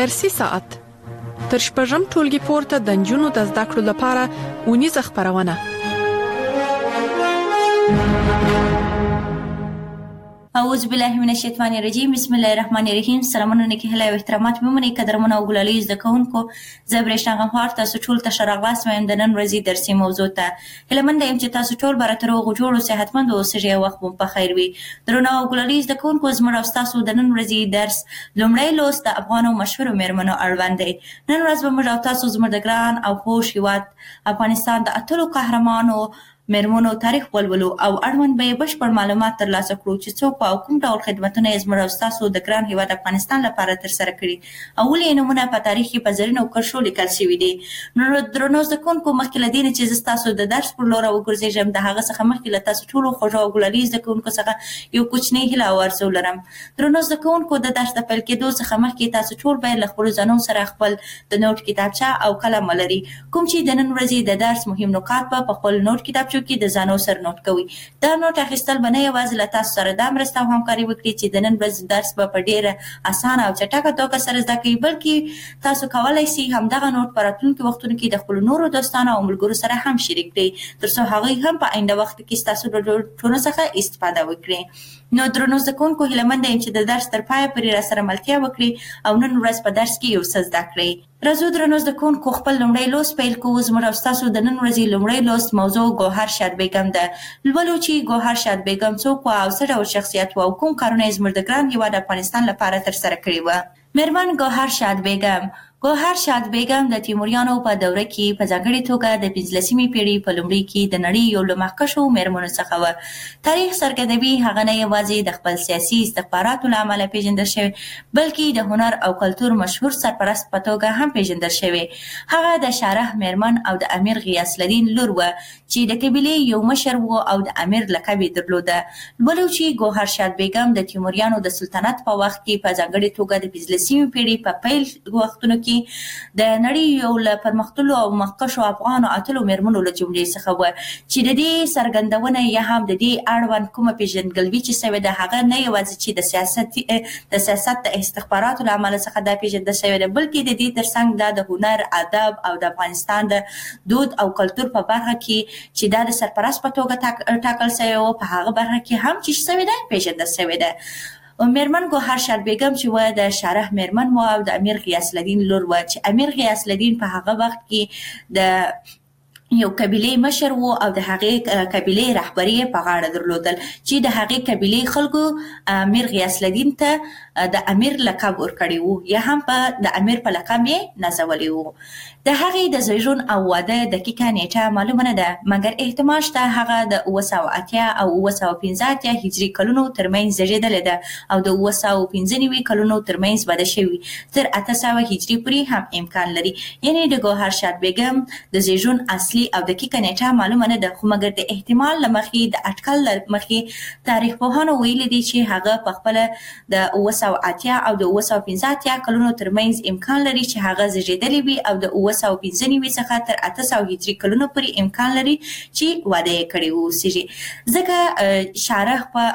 درسي ساعت تر شپږم ټولګي پورته د نجونو د زده کړو لپاره اونیزه خپرونه. اعوذ بالله من الشیطان الرجیم. بسم الله الرحمن الرحیم. سلامونه نیکی هیله او احترامات ممنې قدرمنه او ګلالي زده کوونکو، زه برېښنا غمخوار تاسو ټول ته ښه راغلاست وایم د نن ورځې درسي موضوع ته. هیلهمنده یم چې تاسو ټول به راته روغ جوړ صحتمند اوسئ او وخت مو په خیر وي. درنو او ګلالي زده کوونکو، زموږ او ستاسو د نن ورځې درس لومړی لوست د افغانو مشهورو میرمنو اړوند دی. نن ورځ به موږ او تاسو زموږ د ګران او خوږ هېواد افغانستان د اتلو قهرمانو میرمنو تاریخ ولولو او اړوند به یې بشپړ معلومات ترلاسه کړو چې څوک او کوم ډول خدمتونه یې زموږ او ستاسو د ګران هېواد افغانستان لپاره ترسره کړي او ولې یې نومونه په تاریخ کې په زرینو کرښو لیکل شوي دي. نو درنو زده کوونکو، مخکې له دې نه چې زه ستاسو د درس پر لور وګرځېږم، د هغه څخه مخکې له تاسو ټولو خوږو او ګلالي زده کوونکو څخه یو کوچنی هیله او ارزو لرم. درنو زده کوونکو، د درس د پیل کېدو څخه مخکې تاسو ټول باید له خپلو ځانونو سره خپل د نوټ کتابچه او قلم ولري، کوم چې د نن ورځې د درس مهم نکات په خپل نوټ کتابچو کې د ځانو سره نوٹ کوي. دا نوٹ اخیستل به نه یوازې له تاسو سره دا مرسته او همکاري وکړي چې د نن ورځې درس به په ډېره اسانه او چټکه توګه سره زده کوي، بلکې تاسو کولی شئ همدغه نوٹ په راتلونکي وختونو کې د خپلو نورو دوستانو او ملګرو سره هم شریک کړئ، تر څو هغوی هم په آینده وخت کې ستاسو له نوټونو څخه استفاده وکړي. نو درنو زده کوونکو، هیلهمنده یم چې د درس تر پایه پورې راسره ملتیا وکړي او نن ورځ په درس کې یو څه زده کړئ. راځو درنو زده کوونکو، خپل لومړی لوست پیل کوو. زموږ او ستاسو د نن ورځې لومړی لوست موضوع ګوهر شاد بیګم ده. لولو چې ګوهر شاد بیګم څوک وه او څه ډول شخصیت وه او کوم کارونه یې زموږ د ګران هېواد افغانستان لپاره ترسره کړي وه. میرمن ګوهر شاد بیګم. ګوهر شاد بیګم د تیموریانو په دوره کې په ځانګړې توګه د 15مې پیړۍ په لومړي کې د نړۍ یو له مخکښو میرمنو څخه وه. تاریخ څرګندوي هغه نه یوازې د خپل سیاسي استخباراتو له امله پیژندل شوې، بلکې د هنر او کلتور مشهور سرپرست په توګه هم پیژندل شوې. هغه د شاره میرمن او د امیر غیاث الدین لور وه چې د قبیلې یو مشر و او د امیر لقب یې درلوده. لولو چې ګوهر شاد بیګم د تیموریانو د سلطنت په وخت کې په ځانګړې توګه د 15مې پیړۍ په پیل وختونو کې د نړۍ یو له پرمختللو او مخکښو افغانو اتلو میرمنو له جملې څخه وه چې د دې څرګندونه یا هم د دې اړوند کومه پیژندګلوي چې سوې ده، هغه نه یوازې چې د سیاست د استخباراتو له امله څخه دا پیژندل شوې ده، بلکې د دې ترڅنګ دا د هنر، ادب او د افغانستان د دود او کلتور په برخه کې چې دا د سرپرست په توګه ټاکل شوی و، په هغه برخه کې هم چې شوې ده پیژندل شوې ده. میرمن ګوهر شاد بیګم چې وه د شاره میرمن وه او د امیر غیاث الدین لور وه چې امیر غیاث الدین په هغه وخت کې د یو قبیلې مشر و او د هغې قبیلې رهبري یې په غاړه درلودل چې د هغې قبیلې خلکو امیر غیاث الدین ته د امیر لقب ورکړی و یا هم د امیر په لقب یې نازولی و. د هغې د زیږون او واده دقیقه نیټه معلومه نه ده، مګر احتمال شته هغه د 980 او 985 هجري کلونو ترمنځ زیږېدلې ده او د 995 کلونو ترمنځ واده شوي، تر 800 هجري پورې هم امکان لري. یعنې د ګوهر شاد بیګم د زیږون اصلي او دقیقه نیټه معلومه نه ده، خو مګر د احتمال له مخې د اټکل له مخې تاریخ پوهانو ویلي دي چې هغه په خپله د 980 او د 985 کلونو ترمنځ امکان لري چې هغه زیږېدلې وي او د 995 څخه تر 800 هجري کلونو پورې امکان لري چې واده یې کړی واوسېږي، ځکه شارح په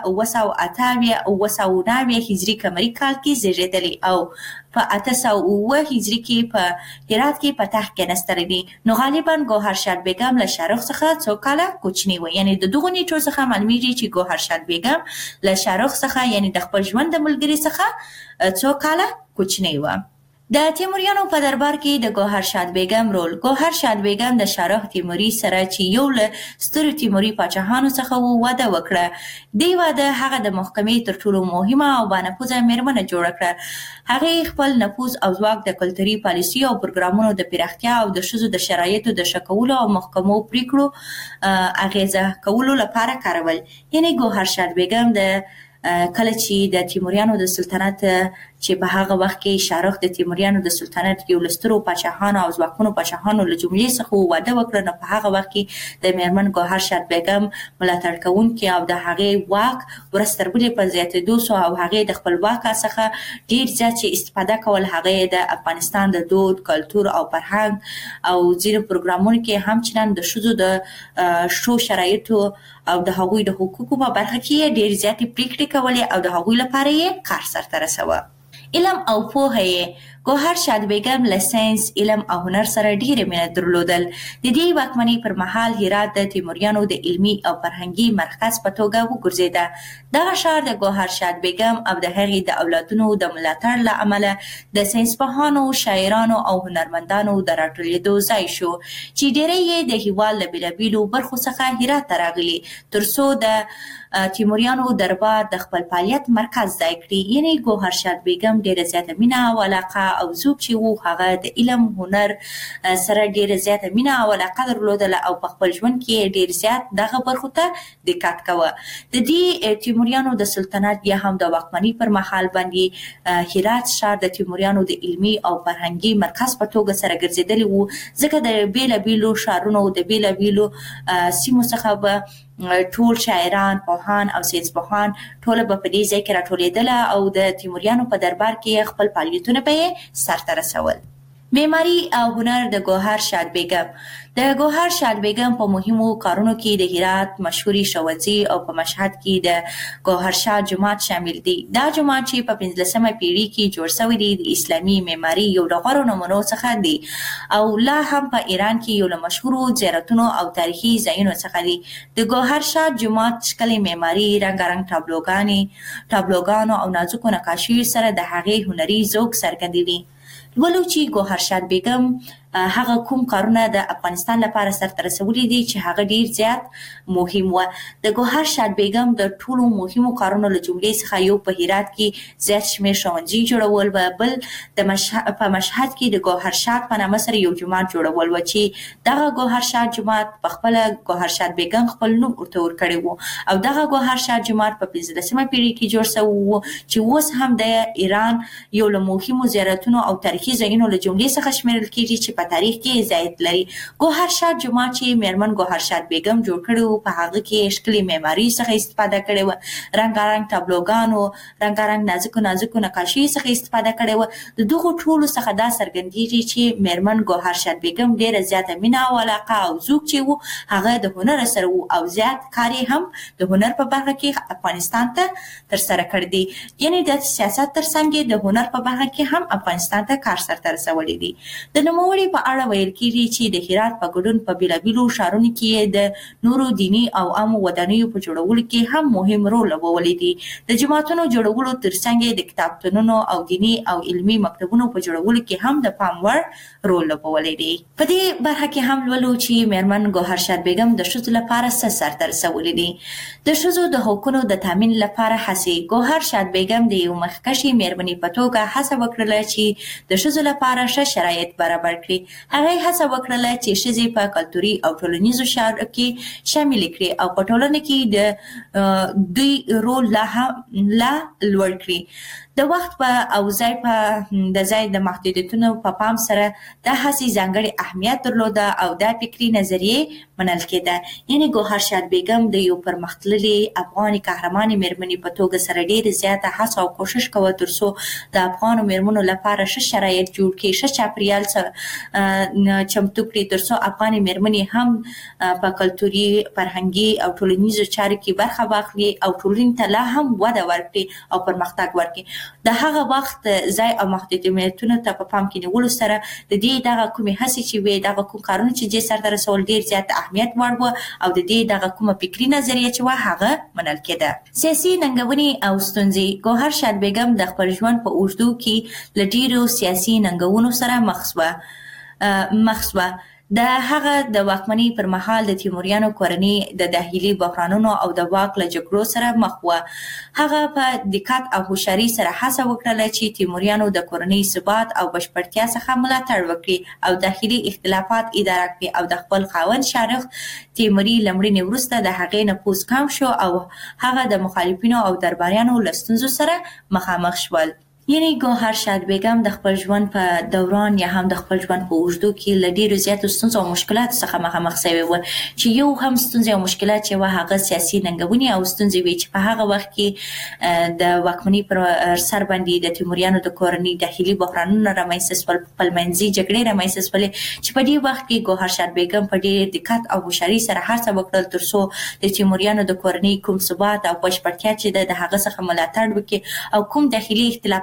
988 او 990 هجري قمري کال کې زیږېدلی او په 809 هجري کې په هرات کې په تخت کېناستلی دي. نو غالبا ګوهر شاد بیګم له شاهرخ څخه څو کاله کوچنی و. یعنې د دغو نیټو څخه معلومیږي چې ګوهر شاد بیګم له شاهرخ څخه یعنې د خپل ژوند د ملګري څخه څو کاله کوچنی و. د تیموریانو په دربار کې د ګوهر شاد بیګم رول. ګوهر شاد بیګم د شاهرخ تیموري سره چې یو له سترو تیموري پاچاهانو څخه و واده وکړه. دې واده هغه د محکمې تر ټولو مهمه او بانفوذه میرمنه جوړه کړه. هغې خپل نفوذ او ځواک د کلتوري پالیسي او پروګرامونو د پراختیا او د ښځو د شرایطو د ښه کولو او محکمو پریکړو اغیزه کولو لپاره کارول. یعنې ګوهر شاد بیګم د کله چې د تیموریانو د سلطنت چې په هغه وخت کې شاهرخ د تیموریانو د سلطنت یو له سترو پاچاهانو او ځواکمنو پاچاهانو له جملې څخه واده وکړه، نو په هغه وخت کې د میرمن ګوهر شاد بیګم ملاتړ کوونکي او د هغې واک ورځ تر بلې په زیاتېدو سو او هغې د خپل واک څخه ډېر زیات چې استفاده کول، هغې د افغانستان د دود، کلتور او فرهنګ او ځینو پروګرامونو کې هم چندان د ښځو د ښو شرایطو او د هغوی د حقوقو په برخه کې ډېر زیاتې پریکړې کولې او د هغوی لپاره یې کار سرته رسوه. علم او پوهه یې ګوهر شاد بیګم له ساینس، علم او هنر سره ډېره مینه درلودل. د دې واکمنۍ پر مهال هرات د تیموریانو د علمي او فرهنګي مرکز په توګه وګرځېده. دغه ښار د ګوهر شاد بیګم او د هغې د اولادونو د ملاتړ له امله د ساینسپوهانو، شاعرانو او هنرمندانو د راټولېدو ځای شو چې ډېری یې د هېواد له بېلابېلو برخو څخه هرات ته راغلي تر څو د تیموریانو دربار د خپل فعالیت مرکز ځای کړي. یعنې ګوهر شاد بیګم ډېره زیاته مینه او علاقه او ذوق چې و هغه د علم هنر سره ډېره زیاته مینه او علاقه درلودله او په خپل ژوند کې ډېر زیات دغه برخو ته دقت کوه. د دې تیموریانو د سلطنت یا هم د واکمنۍ پر مهال باندې هرات ښار د تیموریانو د علمي او فرهنګي مرکز په توګه سره ګرځېدلی و، ځکه د بېلابېلو ښارونو د بېلابېلو سیمو څخه به ټول شاعران، پوهان او ساینسپوهان ټوله به په دې ځای کې راټولېدله او د تیموریانو په دربار کې خپل فعالیتونه به یې سرته رسول. معماري او هنر د ګوهر شاد بیګم. د ګوهر شاد بیګم په مهمو کارونو کې د هرات مشهوري ښوونځي او په مشهد کې د ګوهر شاه جومات شامل دي. دا جومات چې په 15مه پیړۍ کې جوړ شوی دی د اسلامي معماري یو له غوره نمونو څخه دی او لا هم په ایران کې یو له مشهورو زیارتونو او تاریخي ځایونو څخه دی. د ګوهر شاه جومات ښکلې معماري، رنګارنګ تابلوګانو او نازکو نقاشیو سره د هغې هنري ذوق څرګندوي. ولو چې ګوهر شاد بیګم هغه کوم کارونه د افغانستان لپاره سرته رسولي دي چې هغه ډیر زیات مهم و. د ګوهر شاد بیګم د ټولو مهمو کارونو له جملې څخه یو په هرات کې زیات شمېر ښوونځي جوړول و، بل په مشهد کې د ګوهر شاد په نامه سره یو جومات جوړول و چې دغه ګوهر شاد جومات په خپله ګوهر شاد بیګم خپل نوم ورته ورکړی و او دغه ګوهر شاد جومات په 15مه پیړۍ کې جوړ شوی و چې اوس هم د ایران یو له مهمو زیارتونو او تاریخي ځایونو له جملې څخه شمیرل کېږي چې په تاریخ کې ځایت لري. ګوهر شاد جومات چې میرمن ګوهر شاد بیګم جوړ کړی و په هغه کې ښکلې معماري څخه استفاده کړې وه، رنګارنګ تابلوګانو، رنګارنګ نازکو نقاشي څخه استفاده کړې وه. د دغو ټولو څخه دا څرګندېږي چې میرمن ګوهر شاد بیګم ډېره زیاته مینه او علاقه او ذوق چې و هغه د هنر سره و او زیات کار یې هم د هنر په برخه کې افغانستان ته ترسره کړی دی. یعنې د سیاست ترڅنګ د هنر په برخه کې هم افغانستان ته کار سرته رسولی دی. د نوموړي په اړه ویل کېږي چې د هرات په ګډون په بېلابېلو ښارونو کې د نورو دیني او عامو ودانیو په جوړولو کې هم مهم رول لوبولی دی. د جوماتونو جوړولو ترڅنګ د کتابتونونو او دیني او علمي مکتبونو په جوړولو کې هم د پام وړ رول لوبولی دی. په دې برخه کې هم لولو چې میرمن ګوهر شاد بیګم د ښځو لپاره څه سرته رسولی دی. د ښځو د حقونو د تامین لپاره هڅې. ګوهر شاد بیګم د یو مخکښې میرمنې په توګه هڅه وکړله چې د ښځو لپاره ښه شرایط برابر کړي. هغه هڅه وکړله چې ښځې په کلتوري او ټولنیزو چارو کې شامل کړي او په ټولنه کې د دوی رول لا لوړ کړي. د وخت او ځای د محدودیتونو په پام سره دا هڅې ځانګړې اهمیت درلوده او دا فکري نظریې منل کېده. یعنې ګوهر شاد بیګم د یو پرمختللې افغاني قهرمانې میرمنې په توګه سره ډېره زیاته هڅه او کوشش کوه تر څو د افغانو میرمنو لپاره ښه شرایط جوړ کړي، ښه چاپریال چمتو کړي تر څو افغانې میرمنې هم په کلتوري، فرهنګي او ټولنیزو چارو کې برخه واخلي او ټولنې ته لا هم وده ورکړي او پرمختګ ورکړي. د هغه وخت ځای او محدودیتونو ته په پام کې نیولو سره د دې دغه کومې هڅې چې وې، دغه کوم کارونه چې دې سرته رسول ډېر زیات اهمیت وړ وه او د دې دغه کومه فکري نظریه چې وه هغه منل کېده. سیاسي ننګونې او ستونزې. ګوهر شاد بیګم د خپل ژوند په اوږدو کې له ډېرو سیاسي ننګونو سره مخ شوه. د هغه د واکمنۍ پر مهال د تیموریانو کورنۍ د داخلي بحرانونو او د واک له جګړو سره مخ وه. هغه په دقت او هوښیارۍ سره هڅه وکړله چې تیموریانو د کورنۍ ثبات او بشپړتیا څخه ملاتړ وکړي او داخلي اختلافات اداره کړي او د خپل خاوند شارخ تیموري له مړینې وروسته د هغې نفوذ کم شو او هغه د مخالفینو او درباریانو له ستونزو سره مخامخ شول. یعنې ګوهر شاد بیګم د خپل ژوند په دوران یا هم د خپل ژوند په اوږدو کې له ډېرو زیاتو ستونزو او مشکلاتو څخه مخامخ شوې وه چې یو هم ستونزې او مشکلات چې وه هغه سیاسي ننګونې او ستونزې وې چې په هغه وخت کې د واکمنۍ پر سر باندې د تیموریانو د کورنۍ داخلي بحرانونه رامنځته شول، خپلمنځي جګړې رامنځته شولې چې په دې وخت کې ګوهر شاد بیګم په ډېر دقت او هوښیارۍ سره هڅه وکړل تر څو د تیموریانو د کورنۍ کوم ثبات او بشپړتیا چې د هغه څخه ملاتړ وکړي او کوم داخلي اختلافات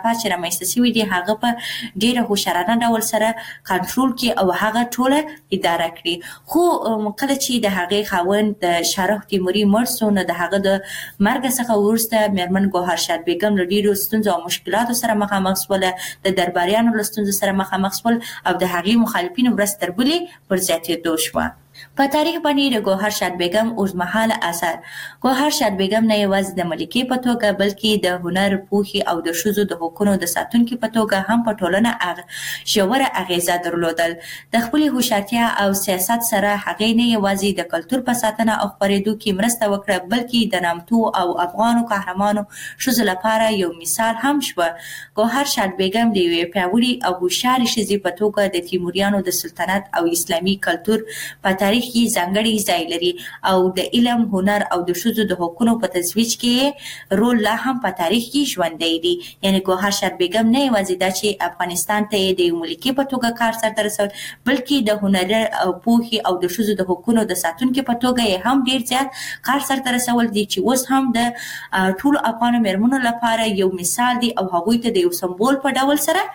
اختلافات چې رامنځته شوي دي هغه په ډیره هوښیارانه ډول سره کنټرول کړي او هغه ټوله اداره کړي. خو کله چې د هغې خاوند د شاهرخ تیموري مړ شو نو د هغه د مرګ څخه وروسته میرمن ګوهرشاد بیګم له ډیرو ستونزو او مشکلاتو سره مخامخ شوله، د درباریانو له ستونزو سره مخامخ شول او د هغې مخالفینو ورځ تر بلې پر زیاتېدو شوه. په تاریخ باندې د ګوهرشاد بیګم اوږدمهاله اثر. ګوهرشاد بیګم نه یوازې د ملکې په توګه بلکې د هنر، پوهې او د ښځو د حقونو د ساتونکي په توګه هم په ټولنه ژوره اغیزه درلودل. د خپلې هوښیارتیا او سیاست سره هغې نه یوازې د کلتور په ساتنه او خپرېدو کې مرسته وکړه بلکې د نامتو او افغانو قهرمانو ښځو لپاره یو مثال هم شوه. ګوهرشاد بیګم د یوې پیاوړې او هوښیارې ښځې په توګه د تیموریانو د سلطنت او اسلامي کلتور په تاریخ کې ځانګړی ځای لري او د علم، هنر او د ښځو د حقونو په ترویج کې رول لا هم په تاریخ کې ژوندی دی. یعنی ګوهرشاد بیګم نه یوازې دا چې افغانستان ته د یو ملکې په توګه کار سرته رسول بلکې د هنر او پوهې او د ښځو د حقونو د ساتونکي په توګه یې هم ډیر زیات کار سرته رسول دي چې اوس هم د ټولو افغانو میرمنو لپاره یو مثال دی او هغوی ته د یو سمبول په ډول سره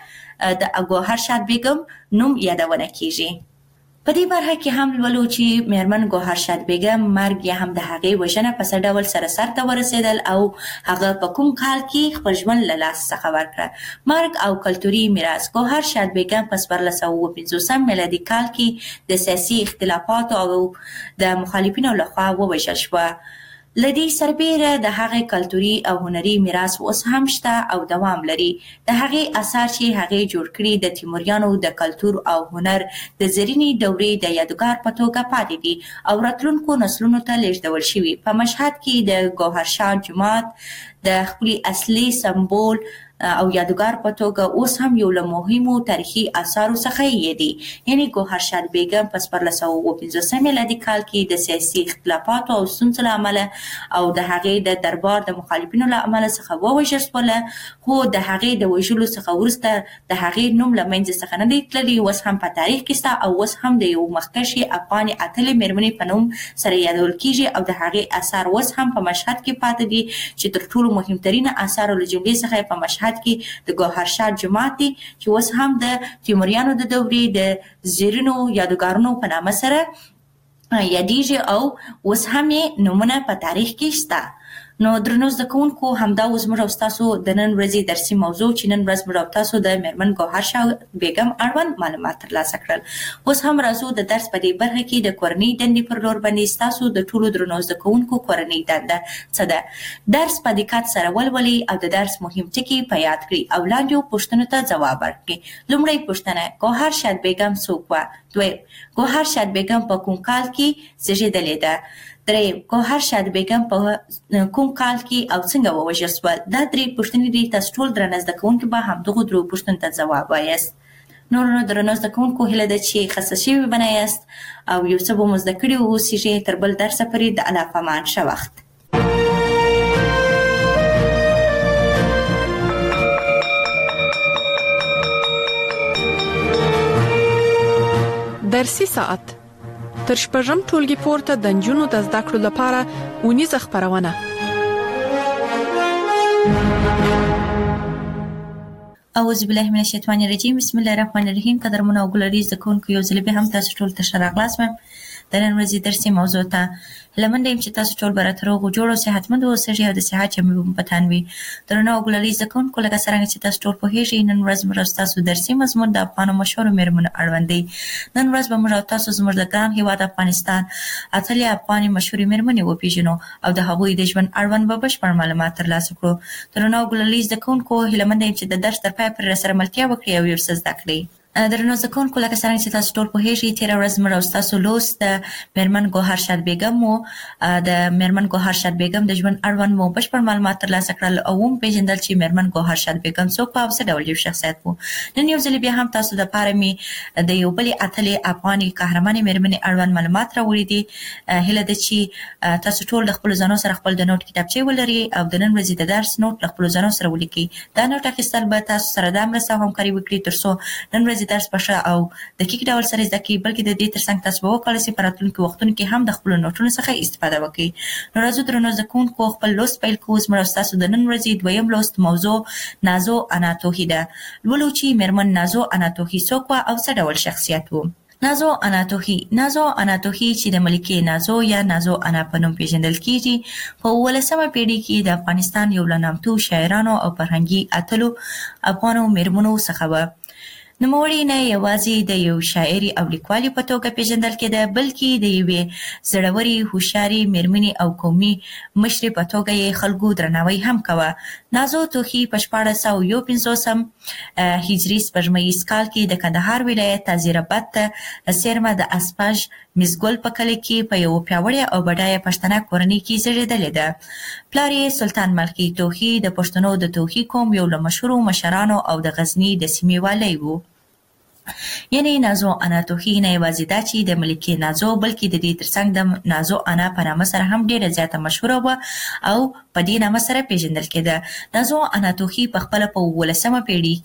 د ګوهرشاد بیګم نوم یادونه کیږي. په دې برخه کې هم لولو چې میرمن ګوهرشاد بیګم مرګ یا هم د هغې وژنه په څه ډول سره سرته ورسېدل او هغه په کوم کال کې خپل ژوند له لاسه څخه ورکړه. مرګ او کلتوري میراث. ګوهرشاد بیګم په 1450 میلادي کال کې د سیاسي اختلافاتو او د مخالفینو لخوا ووژل شوه. له دې سربیره د هغې کلتوري او هنري میراث اوس هم شته او دوام لري. د هغې اثار چې هغې جوړ کړي د تیموریانو د کلتور او هنر د زرینې دورې د یادګار په توګه پاتې دي او راتلونکو نسلونو ته لیږدول شوي. په مشهد کې د ګوهرشاد جومات د خپلې اصلي سمبول او یادګار په توګه اوس هم یو له مهمو تاریخي اثارو څخه یې دي. یعنی ګوهرشاد بیګم په 1450 میلادي کال کې د سیاسي اختلافاتو او ستونزو له امله او د هغې د دربار د مخالفینو له امله څخه ووژل شوله، خو د هغې د وژلو څخه وروسته د هغې نوم له منځه څخه نه دی تللی. اوس هم په تاریخ کې شته او اوس هم د یو مخکښې افغانې اتلې میرمنې په نوم سره یادول کیږي او د هغې اثار اوس هم په مشهد کې پاتې دي چې تر ټولو مهمترینه اثارو له جملې څخه په مشهد کې د ګوهرشاد جومات دی چې اوس هم د تیموریانو د دورې د زیرینو یادګارونو په نامه سره یادیږي او اوس هم یې نومونه په تاریخ کې شته. نو درنو زده کوونکو همدا اوس موږ او ستاسو د نن ورځې درسي موضوع چې نن ورځ موږ او تاسو د میرمن ګوهرشاد بیګم اړوند معلومات ترلاسه کړل. اوس هم راځو د درس په دې برخه کې د کورنۍ دندې پر لور باندې ستاسو د ټولو درنو زده کوونکو کورنۍ دنده څه ده. درس په دقت سره ولولئ او د درس مهم ټکي په یاد کړئ او لاندې پوښتنو ته ځواب ورکړئ. لومړی پوښتنه: ګوهرشاد بیګم څوک وه؟ دویم: ګوهرشاد بیګم په کوم کال کې زیږېدلې ده؟ دریم: ګوهرشاد بیګم په کوم کال کې او څنګه ووژل شوه؟ دا درې پوښتنې دي. تاسو ټول درنه زده کوونکي به همدغو درو پوښتنو ته ځواب وایاست. نورو درنو زده کوونکو هیله ده چې خسته شوي به نه یاست او یو څه به مو زده کړي واوسیږئ. تر بل درسه پورې د الله په امان. ښه وخت. درسي ساعت تر شپږم ټولګي پورته د نجونو د زده کړو لپاره اونیزه خپرونه. اعوذ بالله من الشیطان الرجیم. بسم الله الرحمن الرحیم. قدرمن او ګلری زکون کو یو ځل به هم تاسو ټول ته شراغلاس مې د نن ورځې درسي موضوع ته لمنډه چې تاسو ټول براتر او جوړ او صحتمند اوسئ او د صحت چمې په تانوي درنو او ګلری زکون کو لکه څنګه چې تاسو ټول په هیڅ نن ورځ موږ تاسو درسي مضمون د افغان مشهور میرمنو اړوند دی. نن ورځ به موږ تاسو زموږ د ګران هیواد افغانستان اتلې افغاني مشهور میرمنې وپیژنو او د هغوی د ژوند اړوند به بشپړ معلومات ترلاسه کړو. درنو او ګلری زکون کو لمنډه چې د درس تر پای پورې سره ملتیا وکړي او یو څه زده کړئ. درنو زه کوونکو لکه څنګه چې تاسو ټول پوهیږئ تېره ورځ زموږ او ستاسو لوست د میرمن ګوهرشاد بیګم و. د میرمن ګوهرشاد بیګم د ژوند اړوند مو بشپړ معلومات ترلاسه کړل او وپېژندل چې میرمن ګوهرشاد بیګم څوک او څه ډول یو شخصیت و. نن یو ځل بیا هم تاسو دپاره مې د یو بلې اتلې افغاني قهرمانې میرمنې اړوند معلومات راوړي دي. هیله ده چې تاسو ټول د خپلو ځانو سره خپل د نوټ کتابچې ولرئ او د نن ورځې د درس نوټ له خپلو ځانو سره ولیکئ. دا نوټ اخیستل به تاسو سره دا مرسته او همکاري وکړي تر څو نن ورځې یوازې درس په ښه او دقیق ډول سره زده کړئ بلکې د دې ترڅنګ تاسو به وکولای شئ په راتلونکي وختونو کې هم د خپلو نوټونو څخه استفاده وکړئ. نو راځو درنو زده کوونکو خپل لوست پیل کوو. زموږ ستاسو د نن ورځې دویم لوست موضوع نازو انا توهی ده. لولو چې میرمن نازو انا توهی څوک وه او څه ډول شخصیت و. نازو انا توهی چې د ملکې نازو یا نازو انا په نوم پیژندل کیږي په 18مه پیړۍ کې د افغانستان یو له نامتو شاعرانو او فرهنګي اتلو افغانو میرمنو څخه وه. نوموړې نه یوازې د یو شاعري او لیکوالې په توګه پیژندل کېده بلکې د یوې زړورې هوښیارې میرمنې او قومي مشرې په توګه یې خلکو درناوی هم کوه. نازو توهی په 1451 هجري سپوږمیز کال کې د کندهار ولایت تازیراباد ته څیرمه د اسپاژ مزګل په کلي کې په یو پیاوړې او بډایه پښتنه کورنۍ کې زیږېدلې ده. پلار یې سلطان ملخي توهی د پښتنو د توهی قوم یو له مشهورو مشرانو او د غزني د سیمې والی و. یعنی نازو انا توهی نه یوازې دا چې د ملکې نازو بلکې د دې ترڅنګ د نازو انا په نامه سره هم ډیره زیاته مشهوره وه او په دې نامه سره پیژندل کېده. نازو انا توهی په خپله په 18مه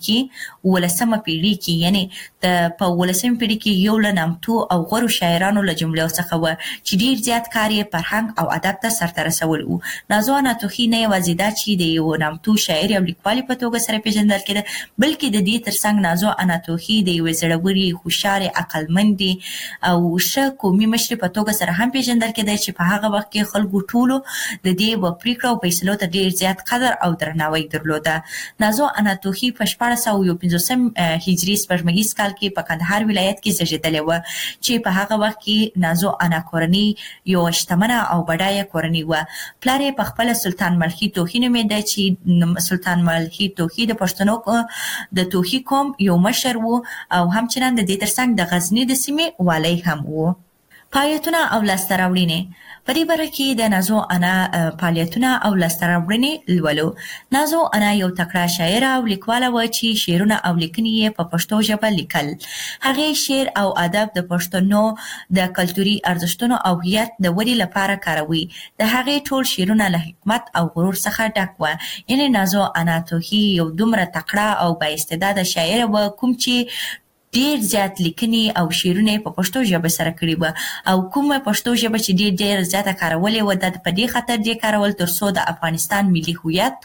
پیړۍ کې یعنی په 18مه پیړۍ کې یو له نامتو او غوره شاعرانو له جملو څخه وه چې ډیر زیات کار یې فرهنګ او ادب ته سرته رسول و. نازو انا توهی نه یوازې دا چې د یو نامتو شاعر او لیکوالې په توګه سره پیژندل کېده بلکې د دې ترڅنګ نازو انا توهی د یو زړورې هوښیارې عقلمندې او ښه قومي مشرې په توګه سره هم پیژندل کېده چې په هغه وخت کې خلکو ټولو د دې و پریکړو او فیصلو ته ډیر زیات قدر او درناوی درلوده. نازو انا توهی په 1451 هجري سپوږمیز کال کې په کندهار ولایت کې زیږېدلې وه چې په هغه وخت کې نازو انا کورنۍ یو شتمنه او بډایه کورنۍ وه. پلار یې په خپله سلطان ملخي توهی نومېده چې سلطان ملخي توهی د پښتنو د توهی قوم یو مشر و او همچنان د دې ترڅنګ د غزني د سیمې والی هم و. فعالیتونه او لاسته راوړنې په دې باره کې د نازو انا فعالیتونه او لاسته راوړنې لولو. نازو انا یو تکړه شاعره او لیکواله وه چې شعرونه او لیکنې یې په پښتو ژبه لیکل. هغې شعر او ادب د پښتنو د کلتوري ارزښتونو او هویت د ودې لپاره کاروي. د هغې ټول شعرونه له حکمت او غرور څخه ډک وه. یعنې نازو انا توهی یو دومره تکړه او بااستعداده شاعره وه کوم چې ډیر زیات لیکنې او شعرونه په پښتو ژبه سره کړي وه او کومه پښتو ژبه چې ډیر زیاته کارولې وه د په دې خاطر دې کارول ترڅو د افغانستان ملي هویت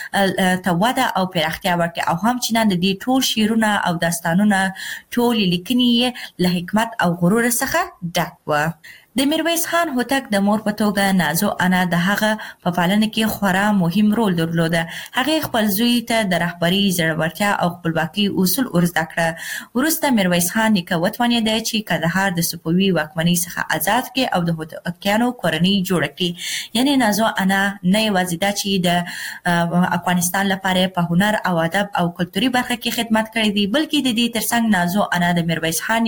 ته وده او پراختیا ورکړي او همچنان د دې ټول شعرونه او داستانونه ټولې لیکنې یې له حکمت او غرور څخه ډک وه. د میرویس خان هوتک د مور په توګه نازو انا د هغه په پالنه کې خورا مهم رول درلوده. هغې خپل زوی ته د رهبرۍ زړورتیا او خپلواکۍ اصول ورزده کړه. وروسته میرویس خان نیکه وتوانېده چې کندهار د صفوي واکمنۍ څخه آزاد کړي او د هوتکیانو کورنۍ جوړه کړي. یعنې نازو انا نه یوازې دا چې د افغانستان لپاره په هنر او ادب او کلتوري برخه کې خدمت کړی دی بلکې د دې ترڅنګ نازو انا د میرویس خان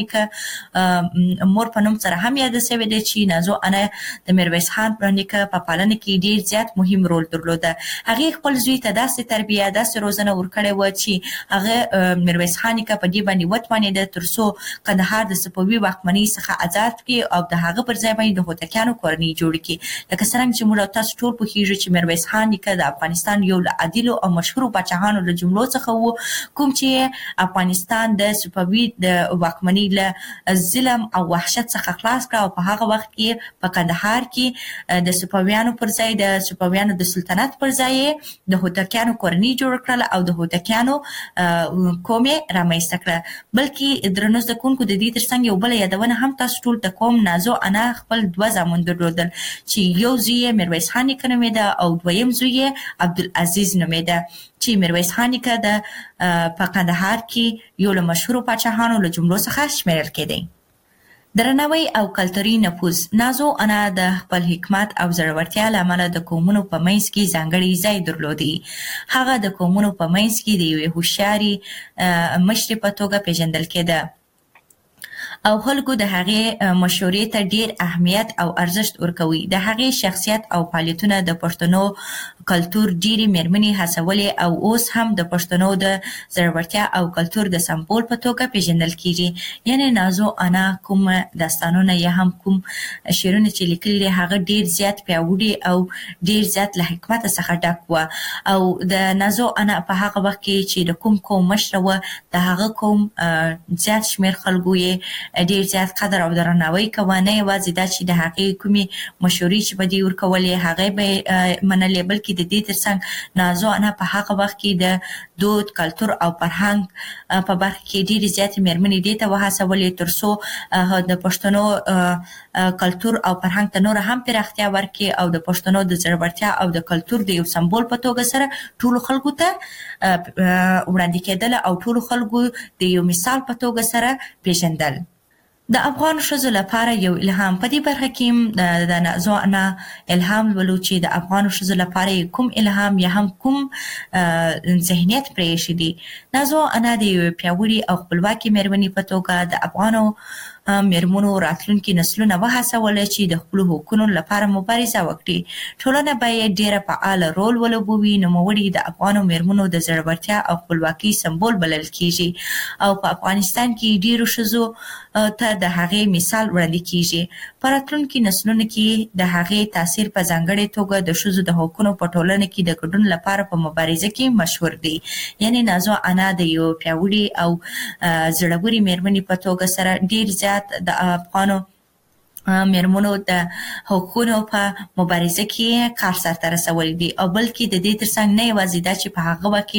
نیکه مور په نوم سره هم یاده شوې چې نازو انا د میرویس خان نیکه په پالنه کې ډیر زیات مهم رول درلوده. هغې خپل زوی ته داسې تربیه داسې روزنه ورکړې وه چې هغه میرویس خان نیکه په دې باندې وتوانېده ترڅو کندهار د صفوي واکمنۍ څخه آزاد کړي او د هغه پر ځای باندې د هوتکیانو کورنۍ جوړه کړي. لکه څرنګه چې موږ تاسو ټول پوهیږو چې میرویس خان نیکه د افغانستان یو له عادلو او مشهورو پاچاهانو له جملو څخه و کوم چې افغانستان د صفوي د واکمنۍ له ظلم او وحشت څخه خلاص کړ او په هغه وخت کې په کندهار کې د صفویانو پر ځای د صفویانو د سلطنت پر ځای د هوتکیانو کورنۍ جوړ کړل او د هوتکیانو قوم یې رامنځته کړه. بلکې درنو زده کوونکو د دې ترڅنګ یو بله یادونه هم تاسو ټول ته کوم. نازو انا خپل 2 زامن درلودل چې یو زوی یې میرویس خان نیکه نومېده او دویم زوی یې عبدالعزیز نومېده چې میرویس خان نیکه په کندهار کې یو له مشهورو پاچاهانو له جملو څخه شمیرل کېدی. درناوی او کلتوري نفوذ. نازو انا د خپل حکمت او زړورتیا له امله د قومونو په منځ کې ځانګړی ځای درلودی. هغه د قومونو په منځ کې د یوې هوښیارې مشرې په توګه پیژندل کېده او خلکو د هغې مشورې ته ډیر اهمیت او ارزښت ورکوي. د هغې شخصیت او فعالیتونه د پښتنو کلتور ډیرې میرمنې هڅولې او اوس هم د پښتنو د زړورتیا او کلتور د سمبول په توګه پیژندل کیږي. یعنی نازو انا کوم داستانونه یا هم کوم شعرونه چې لیکلي دي هغه ډیر زیات پیاوړي او ډیر زیات له حکمت څخه ډک و. او د نازو انا په هغه وخت کې چې د کوم قوم مشره و د هغه قوم زیات شمیر خلکو یې ډیر زیات قدر او درناوی کوه، نه یوازې دا چې د هغې کومې مشورې چې به دې ورکولې هغې به یې منلې، بلکې د دې ترڅنګ نازو انا په هغه وخت کې د دود، کلتور او فرهنګ په برخه کې ډیرې زیاتې میرمنې دې ته وهڅولې تر څو د پښتنو کلتور او فرهنګ ته نور هم پراختیا ورکړي او د پښتنو د زړورتیا او د کلتور د یو سمبول په توګه سره ټولو خلکو ته وړاندې کېدل او ټولو خلکو د یو مثال په توګه سره پیژندل. د افغان ښځو لپاره یو الهام. په دې برخه کې د نازو انا الهام ولو چې د افغان ښځو لپاره کوم الهام یا هم کوم ذهنیت پرېښی دی. نازو انا د یو پیاوړي او خپلواکي میرمنې په توګه د افغانو میرمنو راتلونکي نسلونه وهڅول چې د خپلو حقونو لپاره مبارزه وکړي. ټولنه باید ډیره فعاله رول ولوبوي. نوموړي د افغانو میرمنو د زړورتیا او خپلواکۍ سمبول بلل کیږي او په افغانستان کې ډیرو ښځو ته د هغې مثال وړاندې کیږي. په راتلونکي نسلونو کې د هغې تاثیر په ځانګړې توګه د ښځو د حقونو په ټولنه کې د ګډون لپاره په مبارزه کې مشهور دی. یعنی نازو انا د یو پیاوړي او زړورې میرمنې په توګه سره ډیر زیات د افغانو میرمنو د حقونو په مبارزه کې کار سرته رسولی دی او بلکې د دې ترڅنګ نه یوازې دا چې په هغه وخت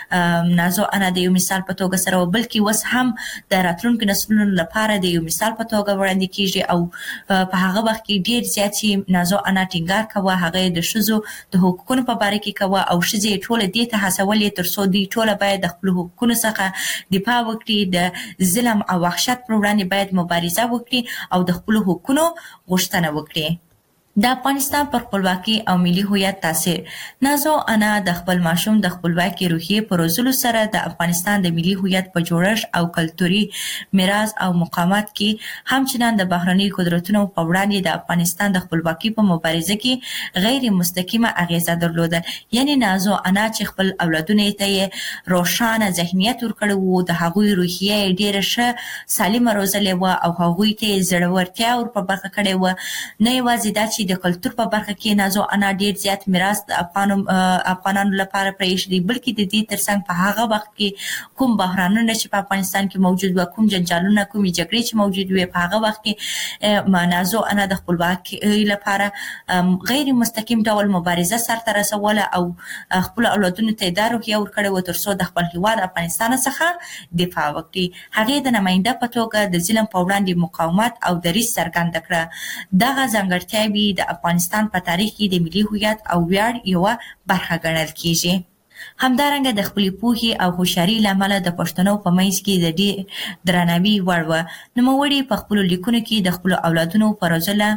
کې نازو انا د یو مثال په توګه سره بلکې اوس هم د راتلونکو نسلونو لپاره د یو مثال په توګه وړاندې کیږي او په هغه وخت کې ډیر زیات چې نازو انا ټینګار کوه هغه د ښځو د حقوقو په باره کې کوه او ښځې ټوله دې ته هڅولې تر څو دوی ټوله باید د خپلو حقوقو څخه دفاع وکړي، د ظلم او وحشت پر وړاندې باید مبارزه وکړي او د خپلو حقوقو غوښتنه وکړي. د افغانستان پر خپلواکي او ملي هویت تاثیر. نازو انا د خپل ماشوم د خپلواکي روحیې په روزلو سره د افغانستان د ملي هویت په جوړښت او کلتوري میراث او مقاومت کې همچنان د بهرني قدرتونو په وړاندې د افغانستان د خپلواکي په مبارزه کې غیر مستقیمه اغیزه درلوده. یعنی نازو انا چې خپل اولادونو ته روښانه ذهنیت ورکړی و، د هغوی روحیه ډیره ښه سالمه روزلې وه او هغوی ته زړورتیا ور په برخه کړې وه. نه یوازې دا چې د کلتور په برخه کې نازو انا ډیر زیات میراث د افغانانو لپاره پرېښی دی، بلکې د دې ترڅنګ په هغه وخت کې کوم بحرانونه چې په افغانستان کې موجود و، کوم جنجالونه، کومې جګړې چې موجود وي، په هغه وخت کې نازو انا د خپلواکۍ لپاره غیر مستقیم ډول مبارزه سرته رسوله او خپل اولادونو ته دا روحیه ورکړې وه تر څو د خپل هیواد افغانستان څخه دفاع وکړي. هغې د نماینده په توګه د ظلم په وړاندې مقاومت او دریځ څرګنده کړه. دغه ځانګړتیاوې د افغانستان په تاریخ کې د ملي هویت او ویاړ یوه برخه ګڼل کیږي. همدارنګه د خپلې پوهې او هوښیارۍ له امله د پښتنو په منځ کې د ډېر درناوي وړ وه. نوموړي په خپلو لیکنو کې د خپلو اولادونو په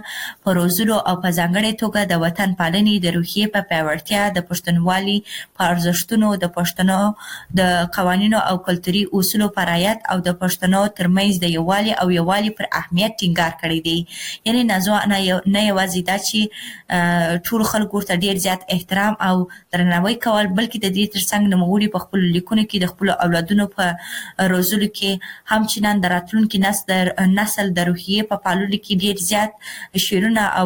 روزلو او په ځانګړې توګه د وطن پالنې د روحیې په پیاوړتیا، د پښتونولۍ په ارزښتونو، د پښتنو د قوانینو او کلتوري اصولو په رعایت او د پښتنو ترمنځ د یووالي پر اهمیت ټینګار کړی دی. یعنی نازو انا نه یوازې دا چې ټولو خلکو ورته ډېر زیات احترام او درناوی کول، بلکې د دې ترڅنګ نوموړي په خپلو لیکنو کې د خپلو اولادونو په روزلو کې همچنان د راتلونکي نسل د روحیې په پاللو کې ډېر زیات شعرونه او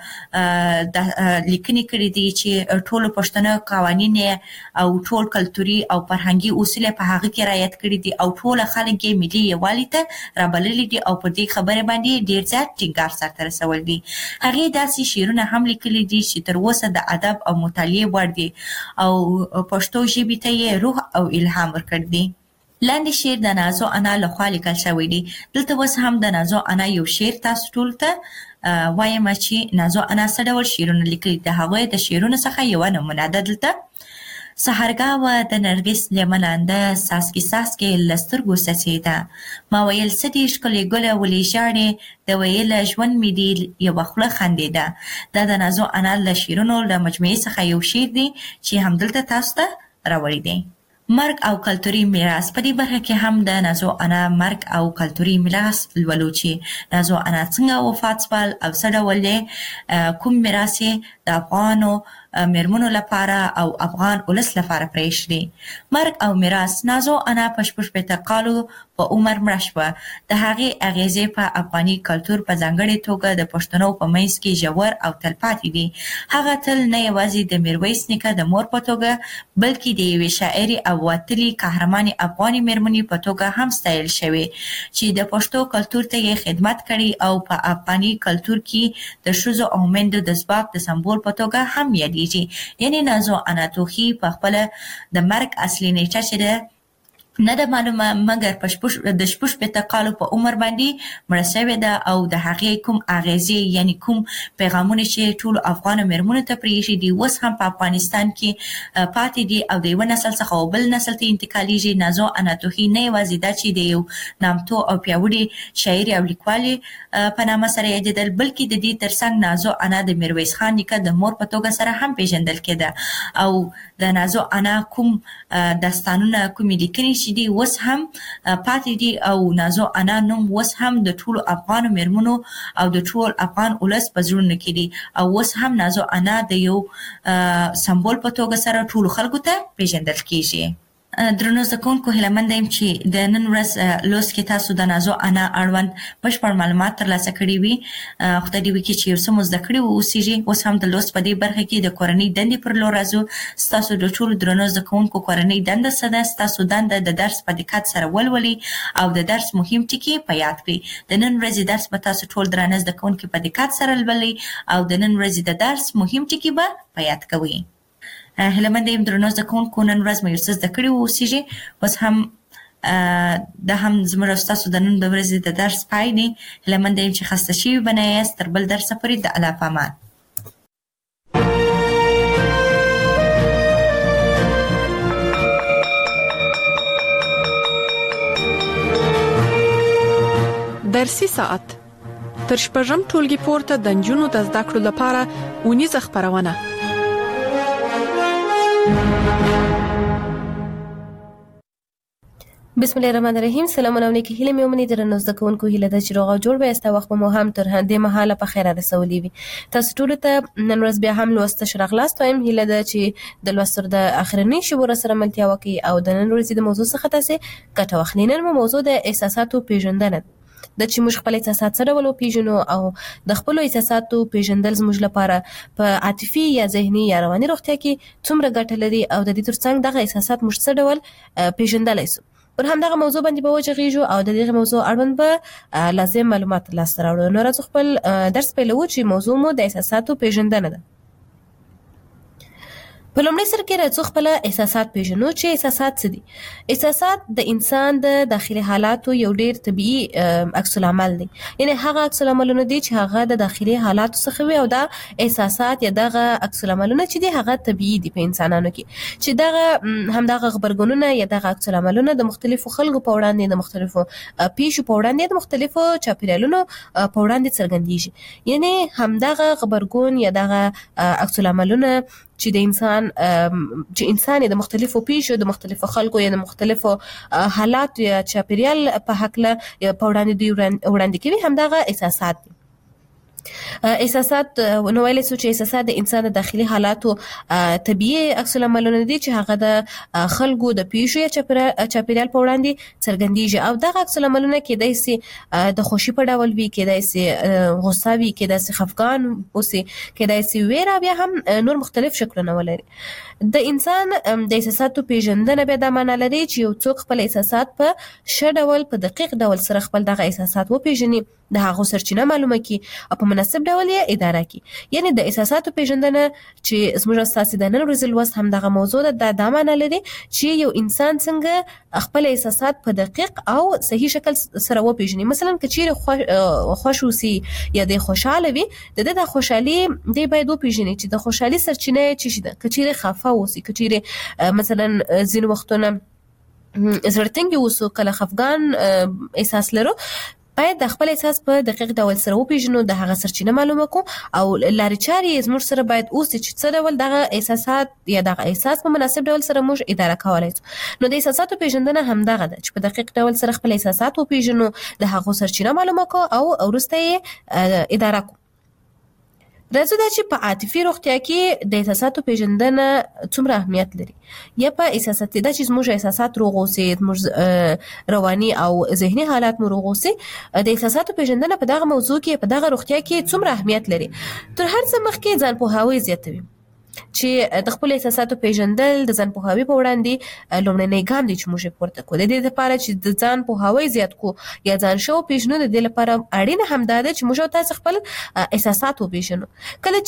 لیکنې کړي دي چې ټولو پښتنو قوانین او ټول کلتوري او فرهنګي اصول په هغه کې رعایت کړي دي او ټول خلک یې ملي یووالي ته رابللي دي او په دې خبرې باندې ډېر زیات ټینګار سرته رسول دي. هغې داسې شعرونه هم لیکلي دي چې تر اوسه د ادب او مطالعې وړ دي او پښتو ژبې ته یې روح او الهام ورکړ دی. لاندې شعر د نازو انا لخوا لیکل شوی دی. دلته اوس هم د نازو انا یو شعر تاسو ټول ته وایم چې نازو انا څه ډول شعرونه لیکلي. د هغوی د شعرونو څخه یوه نمونه ده دلته. سحرګاوه د نرګس لیملانده ساسکي ساسکي له سترګو څڅېده، ما ویل څه دې ښکلې ګله ولې ژاړې، د ویله ژوند مې دې یوه خوله خندېده. دا د نازو انا له شعرونو له مجموعې څخه یو شعر دی چې همدلته تاسو ته راوړی دی. مرګ او کلتوري میراث. په دې برخه کې هم د نازو انا مرګ او کلتوري میراث لولو چې نازو انا څنګه وفات شول او څه ډول کوم میراث د افغانو میرمنو لپاره او افغان ولس لپاره پریښی. مرګ او میراث. نازو انا په 16 کالو په عمر مړه شوه. د هغې اغیزې په افغاني کلتور په ځانګړې توګه د پښتنو په منځ کې ژور او تلپاتې دي. هغه تل نه یوازې د میرویس نیکه د مور په توګه بلکې د یوې شاعرې او وتلې قهرمانې افغاني میرمنې په توګه هم ستایل شوې چې د پښتو کلتور ته یې خدمت کړی او په افغاني کلتور کې د ښځو او میندو د ځواک د سمبول په توګه هم یادېږي. یعنی نازو انا توخی په خپل د مرګ اصلي نیټه چې ده نه ده معلومه، مګر د 16 کالو په عمر باندې مړه شوې ده او د هغې کوم اغیزې یعنی کوم پیغامونه چې ټول افغان میرمنو ته پریښي دي اوس هم په افغانستان کې پاتې دي او د یو نسل څخه بل نسل ته انتقالیږي. نازو انا توخی نه یوازې ده چې د یو نامتو او پیاوړي شاعر او لیکوالې په نامه سره یادېدل، بلکې د دې ترڅنګ نازو انا د میرویس خان نیکه د مور په توګه سره هم پیژندل کېده او د نازو انا کوم داستانونه کومې لیکنې چې دي اوس هم پاتې دي او نازو انا نوم اوس هم د ټولو افغان میرمنو او د ټول افغان ولس په زړونو کې دي او اوس هم نازو انا د یو سمبول په توګه سره ټولو خلکو ته پیژندل کېږي. درنو زده کوونکو هیله مند یم چې د نن ورځ لوست کې تاسو د نازو انا اړوند بشپړ معلومات ترلاسه کړي وي. خدای دې وکړي چې یو څه مو زده کړي واوسیږي. اوس هم د لوست په دې برخه کې د کورنۍ دندې پر لور راځو. ستاسو د ټولو درنو زده کوونکو کورنۍ دنده څه ده؟ ستاسو دنده د درس په دقت سره ولولئ او د درس مهم ټکي په یاد کړئ. د نن ورځې درس به تاسو ټول درانه زده کوونکي په دقت سره لولئ او د نن ورځې د درس مهم ټکي به په یاد کوئ. هیله مند یم درنو زده کوونکو نن ورځ مو یو څه زده کړي واوسیږي. اوس هم دا هم زموږ او ستاسو د نن د ورځې د درس پای دی. هیله مند یم چې خسته شوي به نه یاست. تر بل درسه پورې د الله په امان. درسي ساعت تر شپږم ټولګي پورته د نجونو د زده کړو لپاره اونیزه خپرونه. بسم الله الرحمن الرحیم. سلامونه علیکم. هیله مې ومني درنو زده کوونکو هیله ده چې روغ او جوړ به استا وخت مو هم تر دې مهاله په خیر رسولي وي. تاسو ټول ته نن ورځ بیا هم لوست شرغلاست وایم. هیله ده چې د لوستر د اخرنی شبور سره ملتیا وکي او د نن ورځې د موضوع څخه تاسو ګټه واخلئ. نن موضوع د احساساتو پیژندنه د چې موږ خپل احساسات سره ولو پیژنو او د خپل احساساتو پیژندل زموږ لپاره په عاطفي یا ذهني یا رواني روغتیا کې څومره ګټه لري او د دې ترڅنګ دغه احساسات موږ څه ډول پیژندلای شو. پر همدغه موضوع باندې به وجغیږو او د دې موضوع اړوند به لازم معلومات ترلاسه راوړو. نو راځو خپل درس پیلوو چې موضوع مو د احساساتو پیژندنه ده. په لومړي سر کې راځو خپل احساسات پیژنو چې احساسات څه دي. احساسات د انسان د داخلي حالاتو یو ډیر طبيعي عکس العمل دی. یعنی هغه عکس العملونه دي چې هغه د داخلي حالاتو څخه وي او دا احساسات یا دغه عکس العملونه چې دي هغه طبيعي دي په انسانانو کې چې دغه هم دغه خبرګونونه یا دغه عکس العملونه د مختلفو خلکو په وړاندې د مختلفو پیښو په وړاندې د مختلفو چاپیریالونو په وړاندې څرګندېږي. یعنی هم دغه خبرګون یا دغه عکس العملونه چې د انسان د مختلفو پیښو د مختلفو خلکو یا د مختلفو حالات یا چاپیریال په حقله په وړاندې کوي هم دغه احساسات دي. احساسات نو ویلې چې احساسات د انسان د داخلي حالاتو طبيعي عکس العملونه دي چې هغه د خلکو د پیښو یا چاپیریال په وړاندې څرګندېږي او دغه عکس العملونه کېدای شي د خوشي په ډول وي، کېدای شي غوسه وي، کېدای شي خفګان اوسي، کېدای شي ویره، بیا هم نور مختلف شکلونه ولري. د انسان د احساساتو پیژندنه به د معنا لري چې یو څوک خپل احساسات په ښه ډول په دقیق ډول سره خپل دغه احساسات وپیژني، د هغو سرچینه معلومه کړي او په مناسب ډول یې اداره کړي. یعنی د احساساتو پیژندنه چې زموږ اساسي د نن ورځې لوست هم دغه موضوع ده. دا معنا لري چې یو انسان څنګه خپل احساسات په دقیق او صحیح شکل سره وپیژني. مثلا که چیرې خوش اوسي یا د خوشاله وي، د خوشحالي دی باید وپیژني چې د خوشحالي سرچینه یې څه شي ده. که چیرې خفه اوسي، که چیرې مثلا ځینې وختونه زړه تنګي اوسو، کله خفګان احساس لرو، باید د خپل احساس په دقیق ډول سره وپیژنو، د هغه سرچینه معلومه کو او لارې چارې زموږ سره باید اوس چې څه ډول دغه احساسات یا دغه احساس په مناسب ډول سره موږ اداره کولای شو. نو د احساساتو پیژندنه همدغه ده چې په دقیق ډول سره خپل احساسات وپیژنو، د هغه سرچینه معلومه کو او وروسته یې اداره کو. راځو دا چې په عاطفي روغتیا کې د احساساتو پیژندنه څومره اهمیت لري. یا په احساساتي دا چې زموږ احساسات روغ اوسي، زموږ رواني او ذهني حالات مو روغ اوسي، د احساساتو پیژندنه په دغه موضوع کې په دغه روغتیا کې څومره اهمیت لري. تر هر څه مخکې ځان پوهاوی زیاتوي چې د خپل احساساتو پیژندل د ځان پوهاوی په وړاندې لومړنی ګام دی چې موږ یې پورته کوو. د دې لپاره چې د ځان پوهاوی زیات کو یا ځان شو پیژنو، د دې لپاره اړینه همدا ده چې موږ تاسو خپل احساسات وپیژنو. کله